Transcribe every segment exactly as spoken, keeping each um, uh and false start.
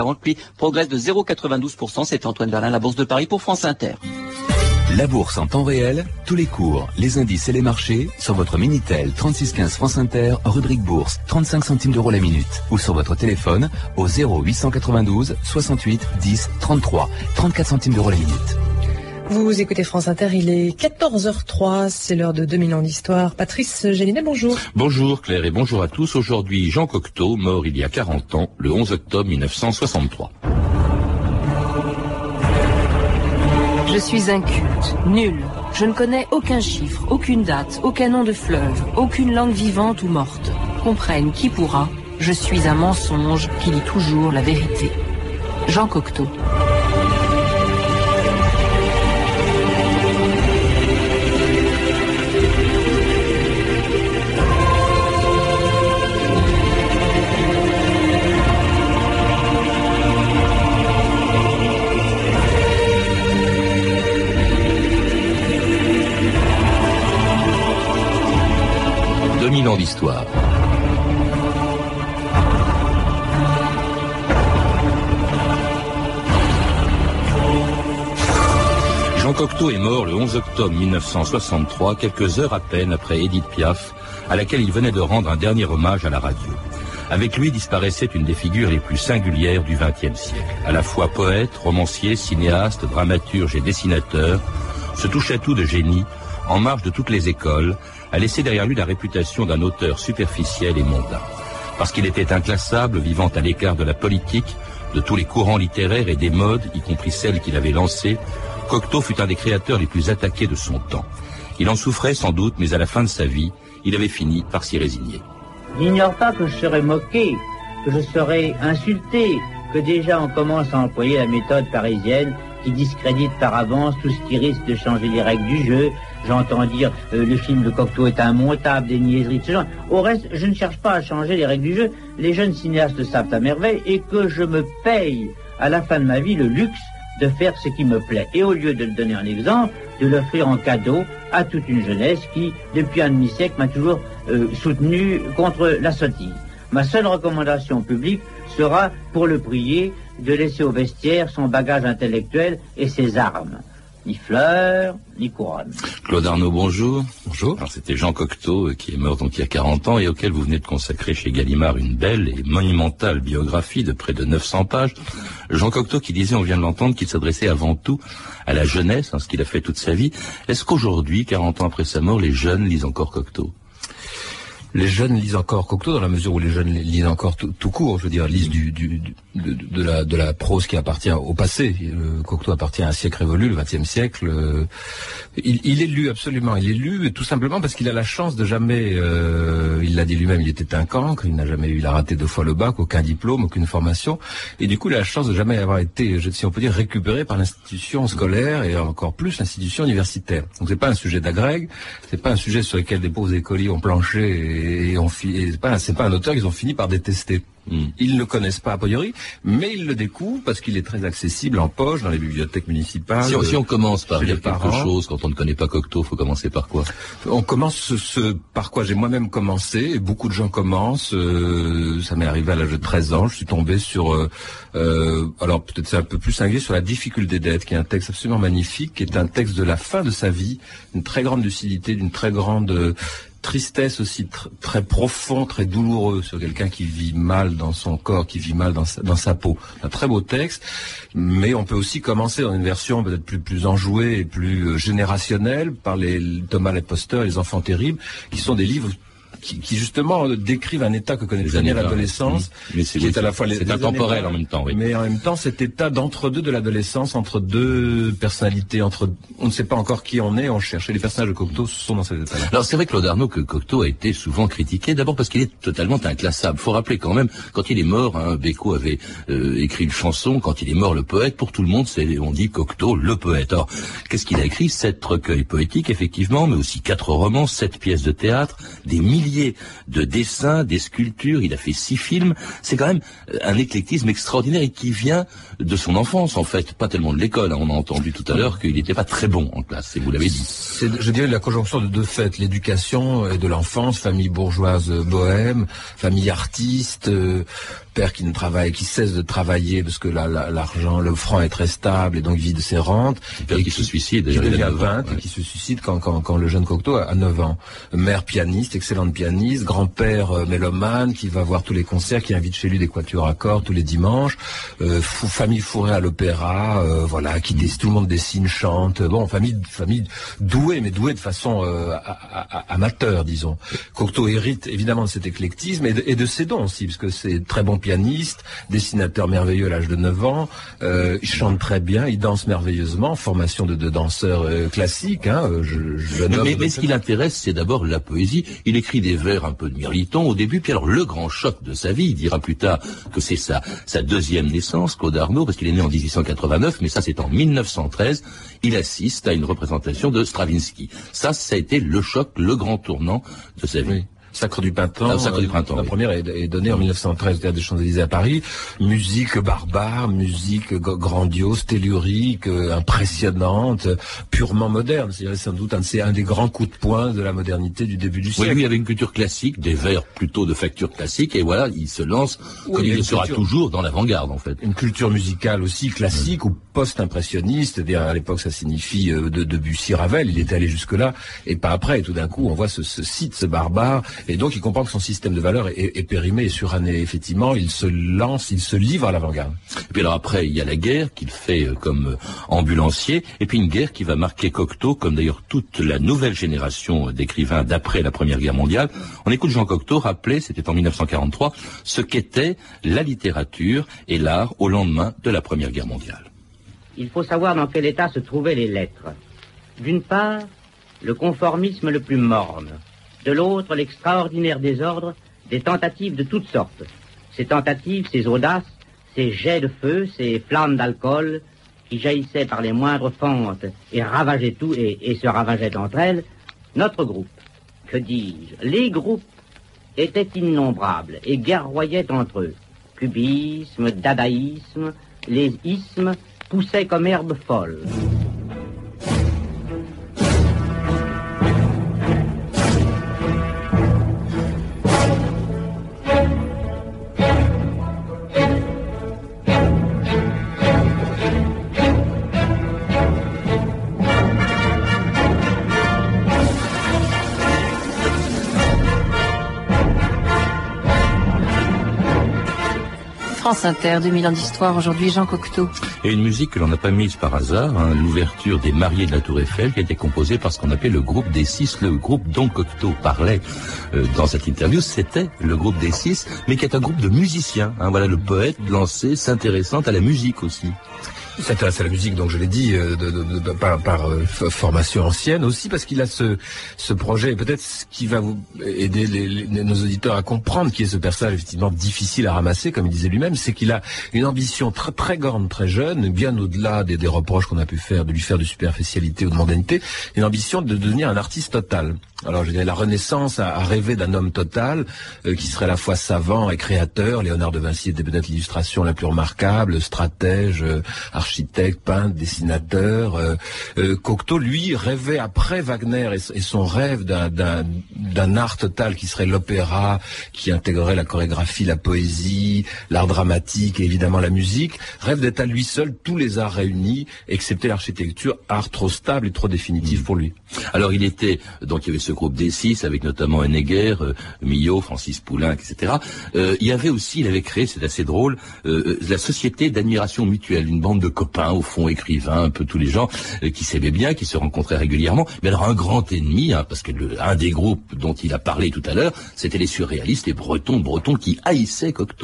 Puis progresse de zéro virgule quatre-vingt-douze pour cent. C'est Antoine Verlin, la Bourse de Paris pour France Inter. La bourse en temps réel, tous les cours, les indices et les marchés sur votre Minitel trente-six quinze France Inter, rubrique bourse, trente-cinq centimes d'euros la minute. Ou sur votre téléphone au zéro huit cent quatre-vingt-douze soixante-huit dix trente-trois, trente-quatre centimes d'euros la minute. Vous écoutez France Inter, il est quatorze heures trois, c'est l'heure de deux mille ans d'histoire. Patrice Gélinet, bonjour. Bonjour Claire et bonjour à tous. Aujourd'hui, Jean Cocteau, mort il y a quarante ans, le onze octobre mille neuf cent soixante-trois. Je suis inculte, nul. Je ne connais aucun chiffre, aucune date, aucun nom de fleuve, aucune langue vivante ou morte. Comprenne qui pourra, je suis un mensonge qui dit toujours la vérité. Jean Cocteau. deux mille ans d'histoire. Jean Cocteau est mort le onze octobre mille neuf cent soixante-trois, quelques heures à peine après Édith Piaf, à laquelle il venait de rendre un dernier hommage à la radio. Avec lui disparaissait une des figures les plus singulières du vingtième siècle. À la fois poète, romancier, cinéaste, dramaturge et dessinateur, ce touche-à-tout de génie, en marge de toutes les écoles, a laissé derrière lui la réputation d'un auteur superficiel et mondain. Parce qu'il était inclassable, vivant à l'écart de la politique, de tous les courants littéraires et des modes, y compris celles qu'il avait lancées, Cocteau fut un des créateurs les plus attaqués de son temps. Il en souffrait sans doute, mais à la fin de sa vie, il avait fini par s'y résigner. N'ignore pas que je serai moqué, que je serai insulté, que déjà on commence à employer la méthode parisienne qui discrédite par avance tout ce qui risque de changer les règles du jeu. J'entends dire euh, le film de Cocteau est immontable, des niaiseries de ce genre. Au reste, je ne cherche pas à changer les règles du jeu. Les jeunes cinéastes le savent à merveille et que je me paye à la fin de ma vie le luxe de faire ce qui me plaît. Et au lieu de le donner en exemple, de l'offrir en cadeau à toute une jeunesse qui, depuis un demi-siècle, m'a toujours euh, soutenu contre la sottise. Ma seule recommandation publique sera, pour le prier, de laisser au vestiaire son bagage intellectuel et ses armes. Ni fleurs, ni couronne. Claude Arnaud, bonjour. Bonjour. Alors, c'était Jean Cocteau, qui est mort donc il y a quarante ans et auquel vous venez de consacrer chez Gallimard une belle et monumentale biographie de près de neuf cents pages. Jean Cocteau qui disait, on vient de l'entendre, qu'il s'adressait avant tout à la jeunesse, hein, ce qu'il a fait toute sa vie. Est-ce qu'aujourd'hui, quarante ans après sa mort, les jeunes lisent encore Cocteau ? Les jeunes lisent encore Cocteau dans la mesure où les jeunes lisent encore tout, tout court, je veux dire, lisent du, du, du de, de la de la prose qui appartient au passé. Le Cocteau appartient à un siècle révolu, le vingtième siècle. Euh, il, il est lu absolument, il est lu tout simplement parce qu'il a la chance de jamais, euh, il l'a dit lui-même, il était un cancre, il n'a jamais eu, il a raté deux fois le bac, aucun diplôme, aucune formation, et du coup il a la chance de jamais avoir été, si on peut dire, récupéré par l'institution scolaire et encore plus l'institution universitaire. Donc c'est pas un sujet d'agrègue, c'est pas un sujet sur lequel des pauvres écoliers ont planché et Et, on fi- et c'est pas, c'est pas un auteur qu'ils ont fini par détester. Mm. Ils ne le connaissent pas a priori, mais ils le découvrent parce qu'il est très accessible en poche dans les bibliothèques municipales. Si on, si on commence par dire quelque parents. chose, quand on ne connaît pas Cocteau, faut commencer par quoi ? On commence ce, ce par quoi j'ai moi-même commencé, et beaucoup de gens commencent. Euh, ça m'est arrivé à l'âge de treize ans, je suis tombé sur, euh, euh, alors peut-être c'est un peu plus singulier, sur La difficulté d'être, qui est un texte absolument magnifique, qui est un texte de la fin de sa vie, d'une très grande lucidité, d'une très grande euh, tristesse aussi tr- très profond, très douloureux sur quelqu'un qui vit mal dans son corps, qui vit mal dans sa, dans sa peau. Un très beau texte, mais on peut aussi commencer dans une version peut-être plus plus enjouée et plus euh, générationnelle par les Thomas l'Imposteur, Les Enfants Terribles, qui sont des livres qui, qui justement euh, décrivent un état que connaît très bien l'adolescence, mmh. mais c'est, qui oui, est à la fois les, c'est les intemporel années, en même temps, oui. Mais en même temps cet état d'entre-deux de l'adolescence, entre deux personnalités, entre on ne sait pas encore qui on est, on cherche. Et les personnages de Cocteau sont dans cet état-là. Alors c'est vrai, Claude Arnaud, que Cocteau a été souvent critiqué, d'abord parce qu'il est totalement inclassable. Faut rappeler quand même, quand il est mort, hein, Bécaud avait euh, écrit une chanson, quand il est mort le poète, pour tout le monde, c'est, on dit Cocteau le poète. Alors, qu'est-ce qu'il a écrit ? Sept recueils poétiques, effectivement, mais aussi quatre romans, sept pièces de théâtre, des milliers milliers de dessins, des sculptures, il a fait six films. C'est quand même un éclectisme extraordinaire et qui vient de son enfance, en fait, pas tellement de l'école. Hein. On a entendu tout à l'heure qu'il n'était pas très bon en classe, et vous l'avez dit. C'est, je dirais, la conjonction de deux faits, l'éducation et de l'enfance, famille bourgeoise bohème, famille artiste, euh, père qui ne travaille, qui cesse de travailler parce que la, la, l'argent, le franc est très stable et donc vit de ses rentes. Père et qui, qui se suicide, qui devient ouais. peintre et qui se suicide quand, quand, quand le jeune Cocteau a neuf ans. Mère pianiste, excellente pianiste, grand-père euh, mélomane qui va voir tous les concerts, qui invite chez lui des quatuors à cordes tous les dimanches, euh, fou, famille fourrée à l'opéra, euh, voilà, qui dessine, tout le monde dessine, chante. Bon, famille, famille douée, mais douée de façon euh, a, a, a, amateur, disons. Cocteau hérite évidemment de cet éclectisme et de, et de ses dons aussi, parce que c'est très bon pianiste, dessinateur merveilleux à l'âge de neuf ans, euh, il chante très bien, il danse merveilleusement, formation de, de danseur euh, classique. Hein, je, je mais mais, mais ce qui l'intéresse, c'est d'abord la poésie. Il écrit des vers un peu de mirliton au début, puis alors le grand choc de sa vie, il dira plus tard que c'est sa, sa deuxième naissance, Claude Arnaud, parce qu'il est né en dix-huit cent quatre-vingt-neuf, mais ça c'est en mille neuf cent treize, il assiste à une représentation de Stravinsky. Ça, ça a été le choc, le grand tournant de sa vie. Oui. Sacre du printemps, ah, Sacre du printemps, la oui. première est, est donnée en mille neuf cent treize au Théâtre des Champs-Élysées à Paris. Musique barbare, musique grandiose, tellurique, euh, impressionnante, purement moderne. C'est sans doute un, c'est un des grands coups de poing de la modernité du début du siècle. Oui, lui avait une culture classique, des vers plutôt de facture classique, et voilà, il se lance oui, comme il le sera culture, toujours dans l'avant-garde en fait. Une culture musicale aussi classique mmh. ou post-impressionniste, c'est-à-dire à l'époque ça signifie euh, de Debussy, Ravel, il était allé jusque-là, et pas après, et tout d'un coup on voit ce, ce site, ce barbare, et donc il comprend que son système de valeurs est, est périmé et suranné. Effectivement, il se lance, il se livre à l'avant-garde. Et puis alors après, il y a la guerre qu'il fait euh, comme euh, ambulancier, et puis une guerre qui va marquer Cocteau, comme d'ailleurs toute la nouvelle génération euh, d'écrivains d'après la Première Guerre mondiale. On écoute Jean Cocteau rappeler, c'était en mille neuf cent quarante-trois, ce qu'était la littérature et l'art au lendemain de la Première Guerre mondiale. Il faut savoir dans quel état se trouvaient les lettres. D'une part, le conformisme le plus morne. De l'autre, l'extraordinaire désordre des tentatives de toutes sortes. Ces tentatives, ces audaces, ces jets de feu, ces flammes d'alcool qui jaillissaient par les moindres fentes et ravageaient tout et, et se ravageaient entre elles, notre groupe, que dis-je, les groupes étaient innombrables et guerroyaient entre eux. Cubisme, dadaïsme, les ismes poussaient comme herbes folles. France Inter, deux mille ans d'histoire, aujourd'hui Jean Cocteau. Et une musique que l'on n'a pas mise par hasard, hein, l'ouverture des Mariés de la Tour Eiffel, qui a été composée par ce qu'on appelait le groupe des Six, le groupe dont Cocteau parlait euh, dans cette interview, c'était le groupe des Six, mais qui est un groupe de musiciens. Hein, voilà, le poète lancé, s'intéressant à la musique aussi. Il s'intéresse à la musique, donc je l'ai dit, de, de, de, de, par, par euh, formation ancienne aussi, parce qu'il a ce, ce projet, et peut-être ce qui va vous aider les, les, nos auditeurs à comprendre qui est ce personnage effectivement difficile à ramasser, comme il disait lui-même, c'est qu'il a une ambition très très grande, très jeune, bien au-delà des, des reproches qu'on a pu faire, de lui faire de superficialité ou de mondanité, une ambition de devenir un artiste total. Alors je dirais la Renaissance a, a rêvé d'un homme total, euh, qui serait à la fois savant et créateur. Léonard de Vinci était peut-être l'illustration la plus remarquable, stratège, euh, architecte, peintre, dessinateur. Euh, euh, Cocteau, lui, rêvait après Wagner et, et son rêve d'un, d'un, d'un art total qui serait l'opéra, qui intégrerait la chorégraphie, la poésie, l'art dramatique et évidemment la musique. Rêve d'être à lui seul tous les arts réunis, excepté l'architecture, art trop stable et trop définitif mmh. pour lui. Alors il était, donc il y avait ce groupe des Six avec notamment Honegger, euh, Millot, Francis Poulenc, et cetera. Euh, il y avait aussi, il avait créé, c'est assez drôle, euh, la société d'admiration mutuelle, une bande de copains, au fond écrivains, un peu tous les gens euh, qui s'aimaient bien, qui se rencontraient régulièrement. Mais alors un grand ennemi, hein, parce que le, un des groupes dont il a parlé tout à l'heure, c'était les surréalistes, les Bretons, Bretons qui haïssaient Cocteau.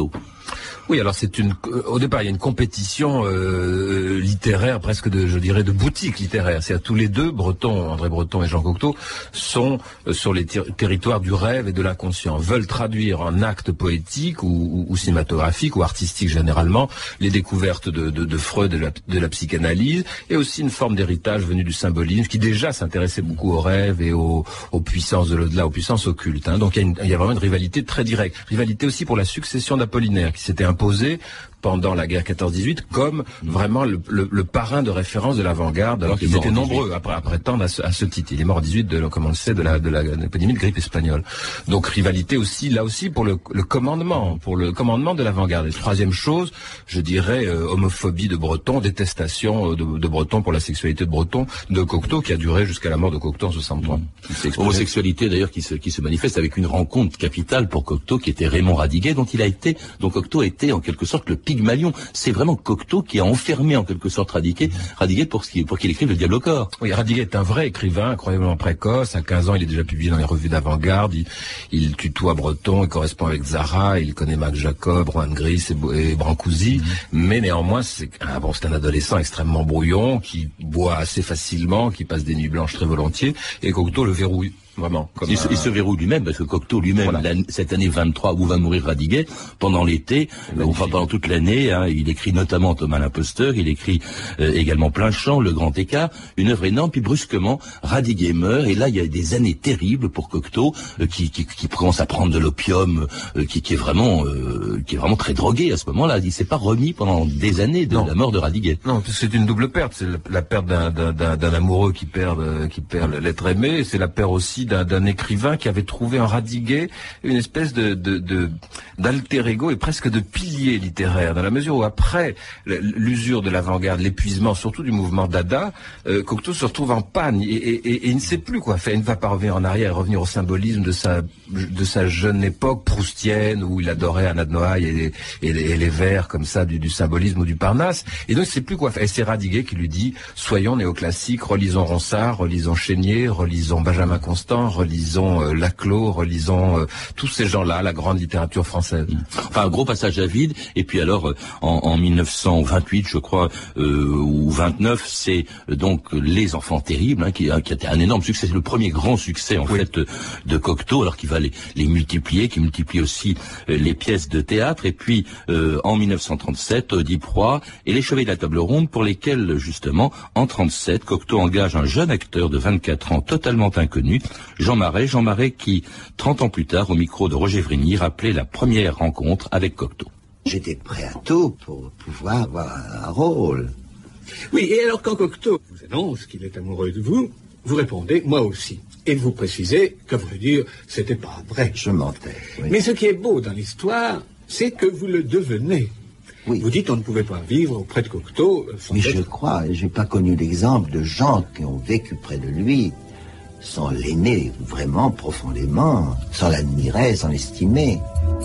Oui, alors c'est une. Au départ, il y a une compétition euh, littéraire, presque de, je dirais, de boutique littéraire. C'est-à-dire tous les deux, Breton, André Breton et Jean Cocteau, sont euh, sur les ter- territoires du rêve et de l'inconscient. Veulent traduire en actes poétiques ou, ou, ou cinématographiques ou artistiques généralement les découvertes de, de, de Freud, de la, de la psychanalyse, et aussi une forme d'héritage venu du symbolisme qui déjà s'intéressait beaucoup au rêve et aux, aux puissances de l'au-delà, aux puissances occultes. Hein. Donc il y, a une, il y a vraiment une rivalité très directe. Rivalité aussi pour la succession d'Apollinaire qui s'était imposé pendant la guerre quatorze dix-huit comme vraiment le, le, le parrain de référence de l'avant-garde, alors qu'ils étaient nombreux à, à prétendre à ce, à ce titre. Il est mort en dix-huit, de, comme on le sait, de la de la épidémie de grippe espagnole. Donc rivalité aussi, là aussi, pour le, le commandement, pour le commandement de l'avant-garde. Et troisième chose, je dirais euh, homophobie de Breton, détestation de, de Breton pour la sexualité de Breton, de Cocteau, qui a duré jusqu'à la mort de Cocteau en soixante-trois. Mmh. Homosexualité d'ailleurs qui se, qui se manifeste avec une rencontre capitale pour Cocteau, qui était Raymond Radiguet, dont il a été, dont Cocteau était en quelque sorte le Pygmalion. C'est vraiment Cocteau qui a enfermé en quelque sorte Radiguet, Radiguet pour, ce qui, pour qu'il écrive Le Diable au corps. Oui, Radiguet est un vrai écrivain, incroyablement précoce. À quinze ans, il est déjà publié dans les revues d'avant-garde. Il, il tutoie Breton, il correspond avec Zara, il connaît Max Jacob, Juan Gris et, et Brancusi. Mm-hmm. Mais néanmoins, c'est, ah bon, c'est un adolescent extrêmement brouillon, qui boit assez facilement, qui passe des nuits blanches très volontiers. Et Cocteau le verrouille. Vraiment, il, un... se, il se verrouille lui-même, parce que Cocteau lui-même, voilà. cette année vingt-trois, où va mourir Radiguet, pendant l'été, enfin pendant toute l'année, hein, il écrit notamment Thomas l'imposteur, il écrit euh, également Plein Champ, Le Grand Écart, une œuvre énorme, puis brusquement, Radiguet meurt, et là il y a des années terribles pour Cocteau, euh, qui, qui, qui commence à prendre de l'opium, euh, qui, qui est vraiment euh, qui est vraiment très drogué à ce moment-là. Il s'est pas remis pendant des années de non. la mort de Radiguet. Non, c'est une double perte, c'est la perte d'un, d'un, d'un, d'un amoureux qui perd, qui perd l'être aimé, et c'est la perte aussi D'un, d'un écrivain qui avait trouvé en Radiguet une espèce de, de, de d'alter ego et presque de pilier littéraire, dans la mesure où après l'usure de l'avant-garde, l'épuisement surtout du mouvement Dada, euh, Cocteau se retrouve en panne et, et, et, et il ne sait plus quoi faire. Il ne va pas revenir en arrière, revenir au symbolisme de sa de sa jeune époque proustienne où il adorait Anna de Noailles et, et, et, et les vers comme ça du, du symbolisme ou du Parnasse. Et donc il ne sait plus quoi faire. Et c'est Radiguet qui lui dit soyons néoclassiques, relisons Ronsard, relisons Chénier, relisons Benjamin Constant, relisons euh, Laclos, relisons euh, tous ces gens-là, la grande littérature française. Enfin, un gros passage à vide. Et puis alors, en, en mille neuf cent vingt-huit, je crois, euh, ou vingt-neuf, c'est euh, donc Les Enfants Terribles, hein, qui, hein, qui a été un énorme succès. C'est le premier grand succès, en oui. fait, de Cocteau, alors qu'il va les, les multiplier, qui multiplie aussi euh, les pièces de théâtre. Et puis, euh, en mille neuf cent trente-sept, Oedipe Roi et Les Chevaliers de la Table Ronde, pour lesquels, justement, en trente-sept, Cocteau engage un jeune acteur de vingt-quatre ans, totalement inconnu, Jean Marais, Jean Marais qui, trente ans plus tard, au micro de Roger Vrigny, rappelait la première rencontre avec Cocteau. J'étais prêt à tout pour pouvoir avoir un rôle. Oui, et alors quand Cocteau vous annonce qu'il est amoureux de vous, vous répondez « moi aussi ». Et vous précisez qu'à vrai dire, c'était pas vrai. Je mentais, oui. Mais ce qui est beau dans l'histoire, c'est que vous le devenez. Oui. Vous dites on ne pouvait pas vivre auprès de Cocteau. Sans Mais être... je crois, j'ai pas connu d'exemple de gens qui ont vécu près de lui sans l'aimer vraiment profondément, sans l'admirer, sans l'estimer.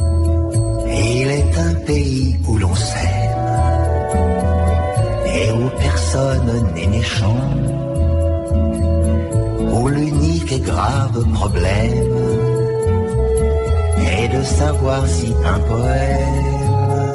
Et il est un pays où l'on s'aime et où personne n'est méchant, où l'unique et grave problème est de savoir si un poème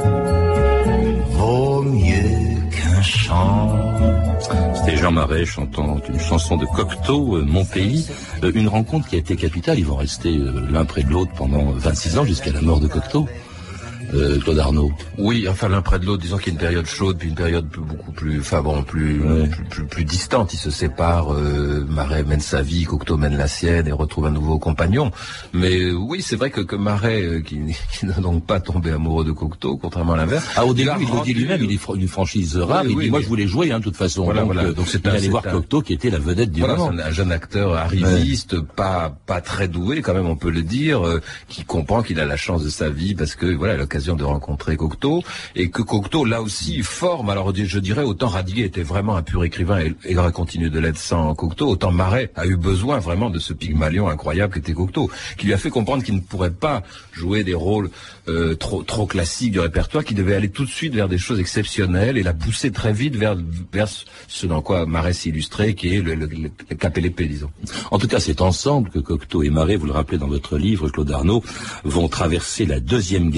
vaut mieux qu'un chant. C'était Jean Marais chantant une chanson de Cocteau, euh, Mon pays, euh, une rencontre qui a été capitale. Ils vont rester euh, l'un près de l'autre pendant vingt-six ans jusqu'à la mort de Cocteau. Euh, Claude Arnaud. Oui, enfin l'un près de l'autre, disons qu'il y a une période chaude puis une période plus, beaucoup plus, enfin bon, plus, ouais. plus, plus, plus distante. Ils se séparent. Euh, Marais mène sa vie, Cocteau mène la sienne et retrouve un nouveau compagnon. Mais euh, oui, c'est vrai que, que Marais, euh, qui, qui n'a donc pas tombé amoureux de Cocteau, contrairement à l'inverse. Ah, au début, il le dit lui-même, il est une franchise rare. Oui, il oui, dit, moi, oui. je voulais jouer, hein, de toute façon. Voilà, donc, voilà. Euh, donc c'est il un, allait voir un... Cocteau qui était la vedette du voilà, moment. C'est un, un jeune acteur arriviste, ouais. pas, pas très doué, quand même, on peut le dire, euh, qui comprend qu'il a la chance de sa vie parce que voilà, l'occasion de rencontrer Cocteau, et que Cocteau, là aussi, forme, alors je dirais, autant Radiguet était vraiment un pur écrivain et, et aurait continué de l'être sans Cocteau, autant Marais a eu besoin vraiment de ce Pygmalion incroyable qu'était Cocteau, qui lui a fait comprendre qu'il ne pourrait pas jouer des rôles euh, trop, trop classiques du répertoire, qu'il devait aller tout de suite vers des choses exceptionnelles et la pousser très vite vers, vers ce dans quoi Marais s'est illustré, qui est le, le, le, le cap et l'épée, disons. En tout cas, c'est ensemble que Cocteau et Marais, vous le rappelez dans votre livre, Claude Arnaud, vont traverser la Deuxième Guerre mondiale.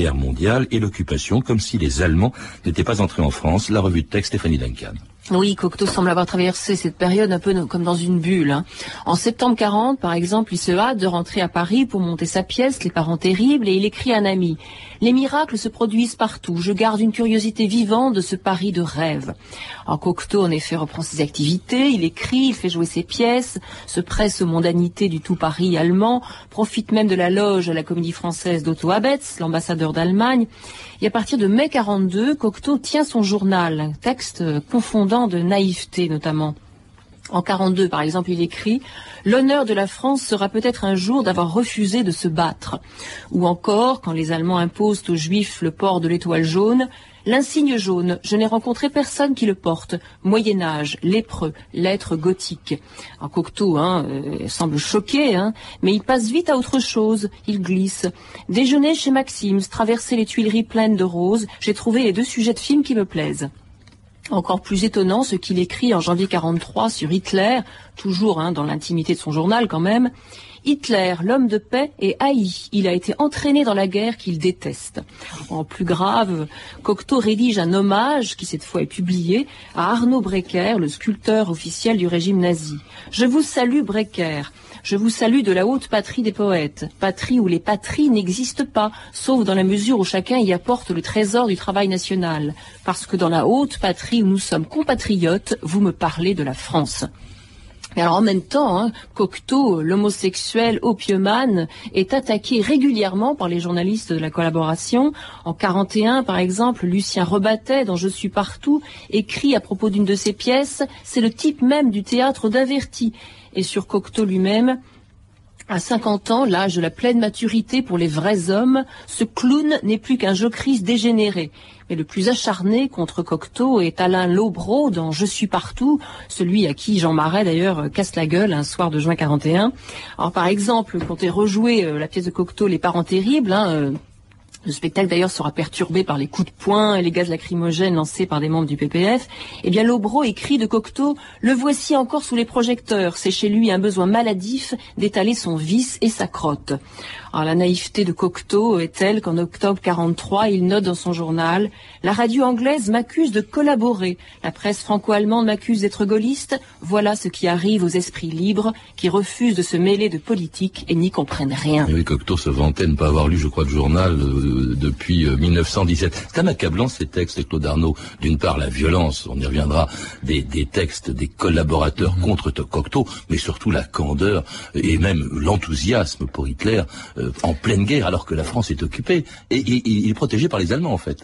mondiale et l'occupation, comme si les Allemands n'étaient pas entrés en France. La revue de texte, Stéphanie Duncan. Oui, Cocteau semble avoir traversé cette période un peu comme dans une bulle. Hein. En septembre quarante, par exemple, il se hâte de rentrer à Paris pour monter sa pièce, Les Parents terribles, et il écrit à un ami. Les miracles se produisent partout. Je garde une curiosité vivante de ce Paris de rêve. Alors, Cocteau, en effet, reprend ses activités. Il écrit, il fait jouer ses pièces, se presse aux mondanités du tout Paris allemand, profite même de la loge à la Comédie Française d'Otto Abetz, l'ambassadeur d'Allemagne. Et à partir de mai quarante-deux, Cocteau tient son journal, un texte confondant de naïveté notamment. En quarante-deux, par exemple, il écrit « L'honneur de la France sera peut-être un jour d'avoir refusé de se battre ». Ou encore, quand les Allemands imposent aux Juifs le port de l'étoile jaune, « L'insigne jaune, je n'ai rencontré personne qui le porte. Moyen-Âge, lépreux, lettres gothiques ». Alors Cocteau hein, euh, semble choqué, hein, mais il passe vite à autre chose. Il glisse. « Déjeuner chez Maxims, traverser les Tuileries pleines de roses, j'ai trouvé les deux sujets de films qui me plaisent ». Encore plus étonnant, ce qu'il écrit en janvier quarante-trois sur Hitler, toujours hein, dans l'intimité de son journal quand même. Hitler, l'homme de paix, est haï. Il a été entraîné dans la guerre qu'il déteste. En plus grave, Cocteau rédige un hommage, qui cette fois est publié, à Arnaud Breker, le sculpteur officiel du régime nazi. « Je vous salue, Breker. Je vous salue de la haute patrie des poètes, patrie où les patries n'existent pas, sauf dans la mesure où chacun y apporte le trésor du travail national. Parce que dans la haute patrie où nous sommes compatriotes, vous me parlez de la France. » Et alors en même temps, hein, Cocteau, l'homosexuel opiumane, est attaqué régulièrement par les journalistes de la collaboration. En quarante et un, par exemple, Lucien Rebattet, dans Je suis partout, écrit à propos d'une de ses pièces « C'est le type même du théâtre d'Averti ». Et sur Cocteau lui-même, à cinquante ans, l'âge de la pleine maturité pour les vrais hommes, ce clown n'est plus qu'un jocrisse dégénéré. Mais le plus acharné contre Cocteau est Alain Lobreau dans Je suis partout, celui à qui Jean Marais d'ailleurs casse la gueule un soir de juin quarante et un. Alors par exemple, quand est rejoué euh, la pièce de Cocteau Les Parents terribles, hein, euh, le spectacle d'ailleurs sera perturbé par les coups de poing et les gaz lacrymogènes lancés par des membres du P P F. Eh bien Lobreau écrit de Cocteau « Le voici encore sous les projecteurs, c'est chez lui un besoin maladif d'étaler son vice et sa crotte ». Alors la naïveté de Cocteau est telle qu'en octobre quarante-trois, il note dans son journal « La radio anglaise m'accuse de collaborer, la presse franco-allemande m'accuse d'être gaulliste, voilà ce qui arrive aux esprits libres qui refusent de se mêler de politique et n'y comprennent rien. » Oui, Cocteau se vantait de ne pas avoir lu, je crois, le journal euh, depuis euh, mille neuf cent dix-sept. C'est un accablant ces textes, Claude Arnaud. D'une part, la violence, on y reviendra, des, des textes des collaborateurs mmh. contre Cocteau, mais surtout la candeur et même l'enthousiasme pour Hitler euh, en pleine guerre alors que la France est occupée. Et, et, et il est protégé par les Allemands en fait.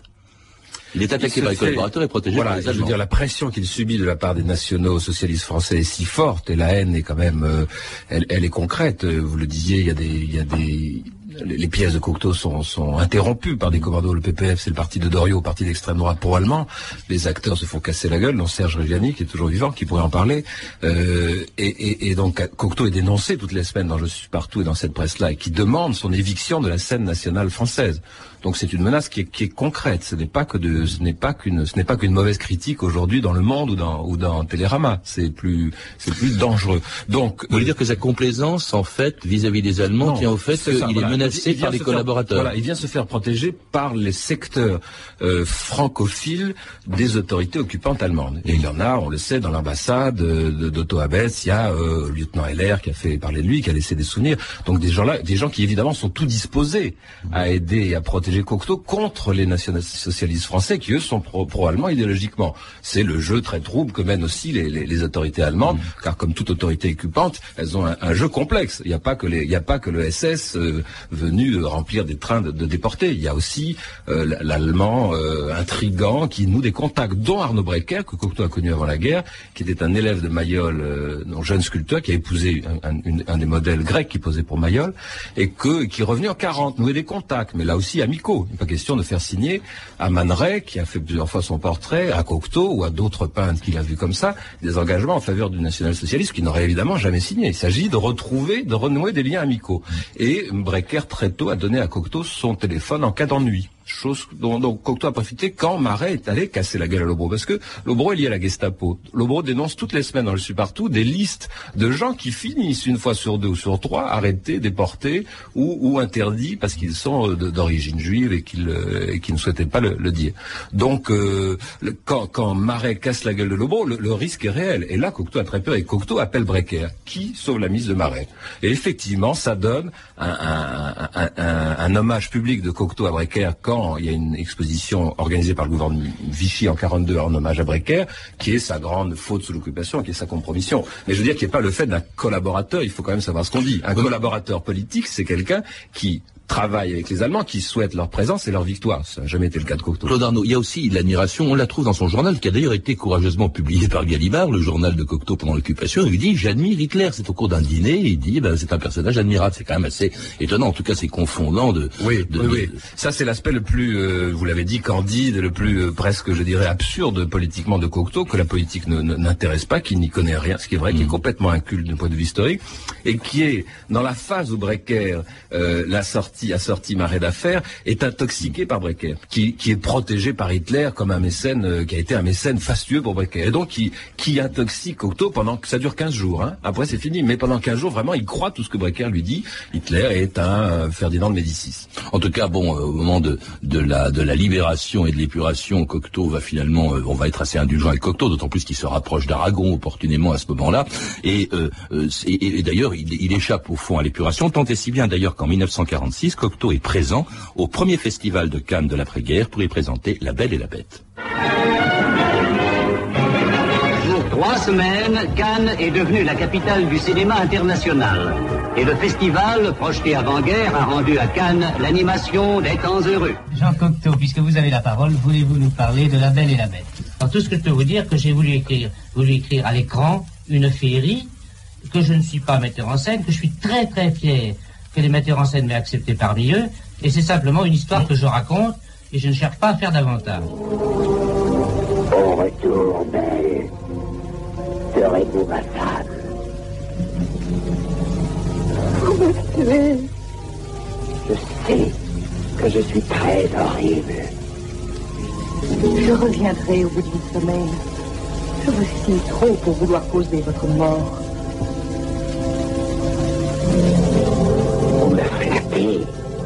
Il est attaqué par les collaborateurs et protégé voilà, par les Allemands. Je veux dire, la pression qu'il subit de la part des nationaux socialistes français est si forte et la haine est quand même, euh, elle, elle est concrète. Vous le disiez, il y a des, il y a des, les pièces de Cocteau sont, sont interrompues par des commandos. Le P P F, c'est le parti de Doriot, parti d'extrême droite pro-allemand. Les acteurs se font casser la gueule, dont Serge Reggiani, qui est toujours vivant, qui pourrait en parler. Euh, et, et, et donc, Cocteau est dénoncé toutes les semaines dans Je suis partout et dans cette presse-là, et qui demande son éviction de la scène nationale française. Donc c'est une menace qui est, qui est concrète. Ce n'est pas que de, ce n'est pas qu'une, ce n'est pas qu'une mauvaise critique aujourd'hui dans Le Monde ou dans ou dans Télérama. C'est plus, c'est plus dangereux. Donc, vous voulez euh, dire que sa complaisance en fait vis-à-vis des Allemands tient au fait qu'il voilà, est menacé il par les collaborateurs. Faire, voilà, il vient se faire protéger par les secteurs euh, francophiles des autorités occupantes allemandes. Et il y en a, on le sait, dans l'ambassade euh, d'Otto Abetz, il y a euh, le lieutenant Heller qui a fait parler de lui, qui a laissé des souvenirs. Donc des gens là, des gens qui évidemment sont tout disposés à aider et à protéger Cocteau contre les national-socialistes français qui eux sont pro- pro-allemands idéologiquement. C'est le jeu très trouble que mènent aussi les, les, les autorités allemandes, mmh. car comme toute autorité occupante, elles ont un, un jeu complexe. Il n'y a pas que les, il n'y a pas que le S S euh, venu remplir des trains de, de déportés. Il y a aussi euh, l'allemand euh, intrigant qui noue des contacts, dont Arnaud Breker que Cocteau a connu avant la guerre, qui était un élève de Mayol, euh, un jeune sculpteur qui a épousé un, un, une, un des modèles grecs qui posait pour Mayol et que qui est revenu en quarante, nouer des contacts, mais là aussi amicaux. Il n'est pas question de faire signer à Man Ray, qui a fait plusieurs fois son portrait, à Cocteau ou à d'autres peintres qu'il a vus comme ça, des engagements en faveur du national-socialisme qu'il n'aurait évidemment jamais signé. Il s'agit de retrouver, de renouer des liens amicaux. Et Breker très tôt a donné à Cocteau son téléphone en cas d'ennui. chose dont, dont Cocteau a profité quand Marais est allé casser la gueule à Lobau, parce que Lobau est lié à la Gestapo. Lobau dénonce toutes les semaines dans le Suis Partout des listes de gens qui finissent une fois sur deux ou sur trois arrêtés, déportés ou, ou interdits parce qu'ils sont d'origine juive et qu'ils, et qu'ils ne souhaitaient pas le, le dire. Donc euh, le, quand, quand Marais casse la gueule de Lobau, le, le risque est réel. Et là, Cocteau a très peur et Cocteau appelle Breker, qui sauve la mise de Marais. Et effectivement, ça donne un, un, un, un, un hommage public de Cocteau à Breker quand il y a une exposition organisée par le gouvernement Vichy en quarante-deux en hommage à Breker, qui est sa grande faute sous l'occupation, qui est sa compromission. Mais je veux dire qu'il n'y a pas le fait d'un collaborateur, il faut quand même savoir ce qu'on dit. Un collaborateur politique, c'est quelqu'un qui travaille avec les Allemands, qui souhaitent leur présence et leur victoire. Ça n'a jamais été le cas de Cocteau. Claude Arnaud, il y a aussi l'admiration, on la trouve dans son journal, qui a d'ailleurs été courageusement publié par Gallimard, le journal de Cocteau pendant l'occupation. Il dit, j'admire Hitler. C'est au cours d'un dîner, il dit, ben, c'est un personnage admirable. C'est quand même assez étonnant, en tout cas c'est confondant de... Oui, de, oui, de, oui. Ça c'est l'aspect le plus, euh, vous l'avez dit, candide, le plus euh, presque, je dirais, absurde politiquement de Cocteau, que la politique ne, ne, n'intéresse pas, qu'il n'y connaît rien, ce qui est vrai, mmh. qui est complètement inculte d'un point de vue historique, et qui est, dans la phase où Breker euh, l'a sorti, a sorti Marais d'affaires, est intoxiqué par Breker, qui, qui est protégé par Hitler comme un mécène, euh, qui a été un mécène fastueux pour Breker, et donc qui, qui intoxique Cocteau pendant que ça dure quinze jours, hein. Après c'est fini, mais pendant quinze jours, vraiment, il croit tout ce que Breker lui dit. Hitler est un euh, Ferdinand de Médicis. En tout cas, bon, euh, au moment de, de la, de la libération et de l'épuration, Cocteau va finalement, euh, on va être assez indulgent avec Cocteau, d'autant plus qu'il se rapproche d'Aragon opportunément à ce moment-là, et, euh, euh, et, et d'ailleurs, il, il échappe au fond à l'épuration, tant et si bien d'ailleurs qu'en mille neuf cent quarante-six, Cocteau est présent au premier festival de Cannes de l'après-guerre pour y présenter La Belle et la Bête. Pour trois semaines, Cannes est devenue la capitale du cinéma international. Et le festival, projeté avant-guerre, a rendu à Cannes l'animation des temps heureux. Jean Cocteau, puisque vous avez la parole, voulez-vous nous parler de La Belle et la Bête? Alors tout ce que je peux vous dire, que j'ai voulu écrire, voulu écrire à l'écran une féerie, que je ne suis pas metteur en scène, que je suis très très fier que les metteurs en scène m'aient accepté parmi eux, et c'est simplement une histoire que je raconte, et je ne cherche pas à faire davantage. Au retour, belle, serez-vous ma femme? Vous me tuez. Je sais que je suis très horrible. Je reviendrai au bout d'une semaine. Je vous estime trop pour vouloir causer votre mort. Vous me flattez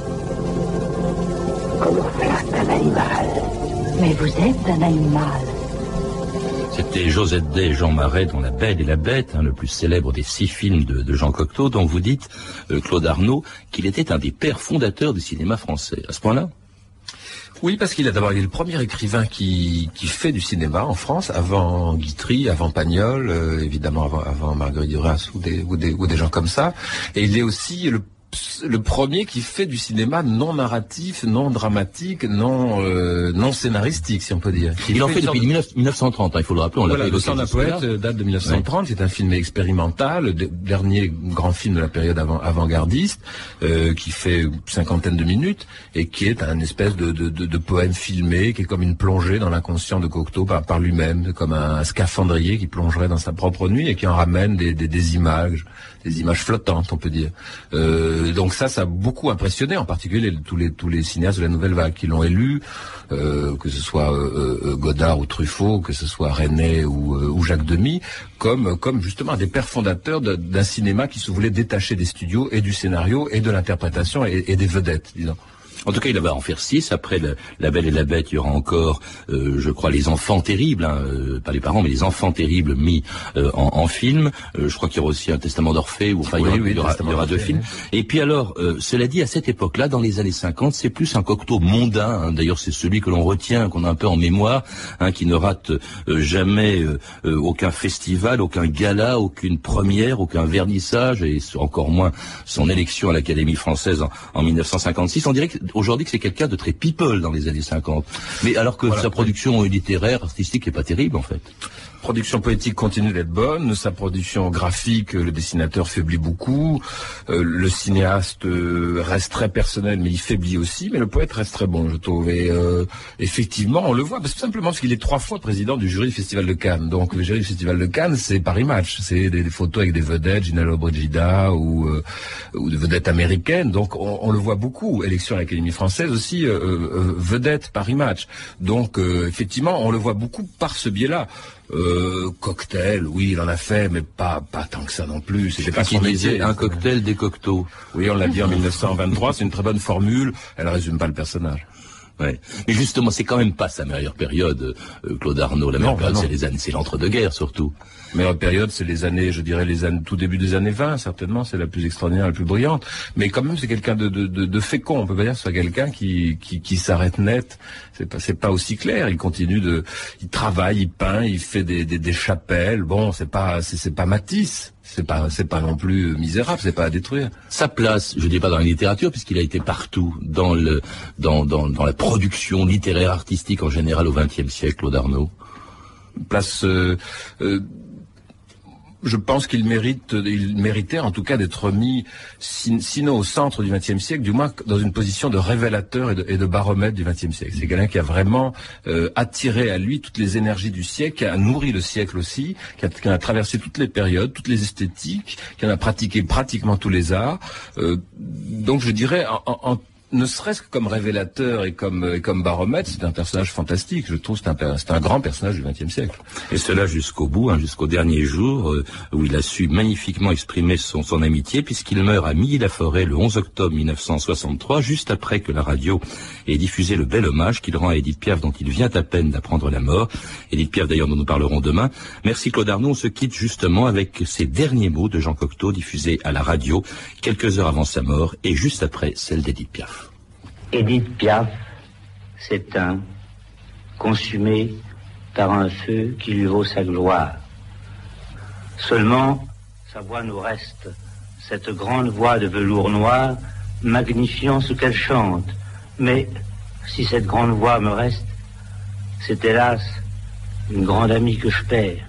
comme on flatte un animal. Mais vous êtes un animal. C'était Josette Day et Jean Marais dans La Belle et la Bête, hein, le plus célèbre des six films de, de Jean Cocteau, dont vous dites, euh, Claude Arnaud, qu'il était un des pères fondateurs du cinéma français. À ce point-là? Oui, parce qu'il a d'abord, il est le premier écrivain qui, qui fait du cinéma en France, avant Guitry, avant Pagnol, euh, évidemment avant, avant Marguerite Duras ou des, ou des, ou des gens comme ça. Et il est aussi le le premier qui fait du cinéma non narratif, non dramatique, non euh, non scénaristique, si on peut dire. Il, il en fait, fait depuis de... mille neuf cent trente, hein, il faut le rappeler. On voilà, l'a Le Sang d'un poète date de mille neuf cent trente. Ouais. C'est un film expérimental, le dernier grand film de la période avant, avant-gardiste, euh, qui fait cinquantaine de minutes et qui est un espèce de, de, de, de poème filmé, qui est comme une plongée dans l'inconscient de Cocteau par, par lui-même, comme un, un scaphandrier qui plongerait dans sa propre nuit et qui en ramène des, des, des images, des images flottantes, on peut dire. Euh, donc ça, ça a beaucoup impressionné, en particulier les, tous les tous les cinéastes de la Nouvelle Vague qui l'ont élu, euh, que ce soit euh, Godard ou Truffaut, que ce soit René ou, euh, ou Jacques Demy, comme comme justement des pères fondateurs de, d'un cinéma qui se voulait détacher des studios et du scénario et de l'interprétation et, et des vedettes, disons. En tout cas, il va en faire six. Après le, La Belle et la Bête, il y aura encore, euh, je crois, Les Enfants Terribles, hein, euh, pas les parents, mais Les Enfants Terribles mis euh, en, en film. Euh, je crois qu'il y aura aussi un Testament d'Orphée, ou enfin, oui, il y aura, oui, il y aura, il y aura deux films. Et puis alors, euh, cela dit, à cette époque-là, dans les années cinquante, c'est plus un Cocteau mondain. Hein. D'ailleurs, c'est celui que l'on retient, qu'on a un peu en mémoire, hein, qui ne rate euh, jamais euh, euh, aucun festival, aucun gala, aucune première, aucun vernissage, et encore moins son élection à l'Académie française en, en mille neuf cent cinquante-six. On dirait que aujourd'hui que c'est quelqu'un de très people dans les années cinquante. Mais alors que voilà, sa production littéraire, artistique est pas terrible en fait. production poétique continue d'être bonne, sa production graphique, le dessinateur faiblit beaucoup, euh, le cinéaste euh, reste très personnel, mais il faiblit aussi, mais le poète reste très bon, je trouve. Et euh, effectivement, on le voit, parce que simplement parce qu'il est trois fois président du jury du Festival de Cannes. Donc le jury du Festival de Cannes, c'est Paris Match, c'est des, des photos avec des vedettes, Gina Lollobrigida ou, euh, ou des vedettes américaines. Donc on, on le voit beaucoup. Élection à l'Académie française aussi, euh, euh, vedette Paris Match. Donc euh, effectivement, on le voit beaucoup par ce biais-là. Euh, cocktail, oui, il en a fait, mais pas pas tant que ça non plus. C'était pas son métier. Un cocktail, des cocteaux. Oui, on l'a dit en mille neuf cent vingt-trois. C'est une très bonne formule. Elle résume pas le personnage. Ouais. Mais justement, c'est quand même pas sa meilleure période, euh, Claude Arnaud. La meilleure non, période, non. c'est les années, c'est l'entre-deux-guerres surtout. La meilleure période, c'est les années, je dirais, les années, tout début des années vingt, certainement, c'est la plus extraordinaire, la plus brillante. Mais quand même, c'est quelqu'un de, de, de, de fécond. On peut pas dire que ce soit quelqu'un qui, qui, qui s'arrête net. C'est pas, c'est pas aussi clair. Il continue de, il travaille, il peint, il fait des, des, des chapelles. Bon, c'est pas, c'est, c'est pas Matisse. C'est pas, c'est pas non plus misérable, c'est pas à détruire. Sa place, je dis pas dans la littérature, puisqu'il a été partout, dans le, dans, dans, dans la production littéraire, artistique en général au vingtième siècle, Claude Arnaud. Place, euh, euh, je pense qu'il mérite, il méritait en tout cas d'être mis, sinon au centre du vingtième siècle, du moins dans une position de révélateur et de, et de baromètre du vingtième siècle. C'est quelqu'un qui a vraiment euh, attiré à lui toutes les énergies du siècle, qui a nourri le siècle aussi, qui a, qui a traversé toutes les périodes, toutes les esthétiques, qui en a pratiqué pratiquement tous les arts. Euh, donc je dirais, en, en, ne serait-ce que comme révélateur et comme, et comme baromètre, c'est un personnage fantastique. Je trouve que c'est un, c'est un grand personnage du vingtième siècle. Et cela jusqu'au bout, hein, jusqu'au dernier jour, euh, où il a su magnifiquement exprimer son, son amitié, puisqu'il meurt à Milly-la-Forêt le onze octobre mille neuf cent soixante-trois, juste après que la radio ait diffusé le bel hommage qu'il rend à Édith Piaf, dont il vient à peine d'apprendre la mort. Édith Piaf, d'ailleurs, dont nous parlerons demain. Merci Claude Arnaud. On se quitte justement avec ces derniers mots de Jean Cocteau, diffusés à la radio, quelques heures avant sa mort, et juste après celle d'Édith Piaf. Édith Piaf s'éteint, consumée par un feu qui lui vaut sa gloire. Seulement, sa voix nous reste, cette grande voix de velours noir, magnifiant ce qu'elle chante. Mais si cette grande voix me reste, c'est hélas une grande amie que je perds.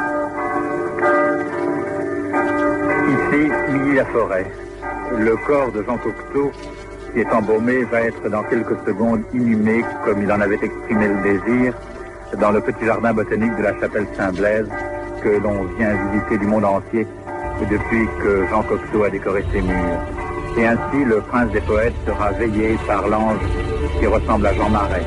Ici, Milly-la-Forêt. Le corps de Jean Cocteau, qui est embaumé, va être dans quelques secondes inhumé, comme il en avait exprimé le désir, dans le petit jardin botanique de la chapelle Saint-Blaise, que l'on vient visiter du monde entier depuis que Jean Cocteau a décoré ses murs. Et ainsi, le prince des poètes sera veillé par l'ange qui ressemble à Jean Marais.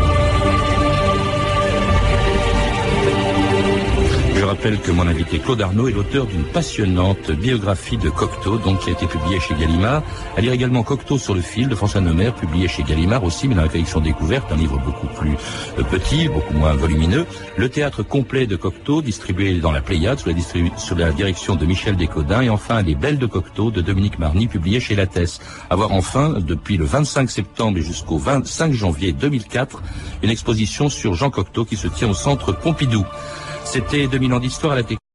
Je rappelle que mon invité Claude Arnaud est l'auteur d'une passionnante biographie de Cocteau, donc qui a été publiée chez Gallimard. À lire également Cocteau sur le fil de François Neumer, publié chez Gallimard aussi, mais dans la collection Découverte, un livre beaucoup plus euh, petit, beaucoup moins volumineux. Le théâtre complet de Cocteau, distribué dans la Pléiade, sous la, distribu- sous la direction de Michel Descodins. Et enfin, Les Belles de Cocteau, de Dominique Marny, publié chez Lattès. À voir enfin, depuis le vingt-cinq septembre et jusqu'au vingt-cinq janvier deux mille quatre, une exposition sur Jean Cocteau qui se tient au centre Pompidou. C'était deux mille ans d'histoire à la technique.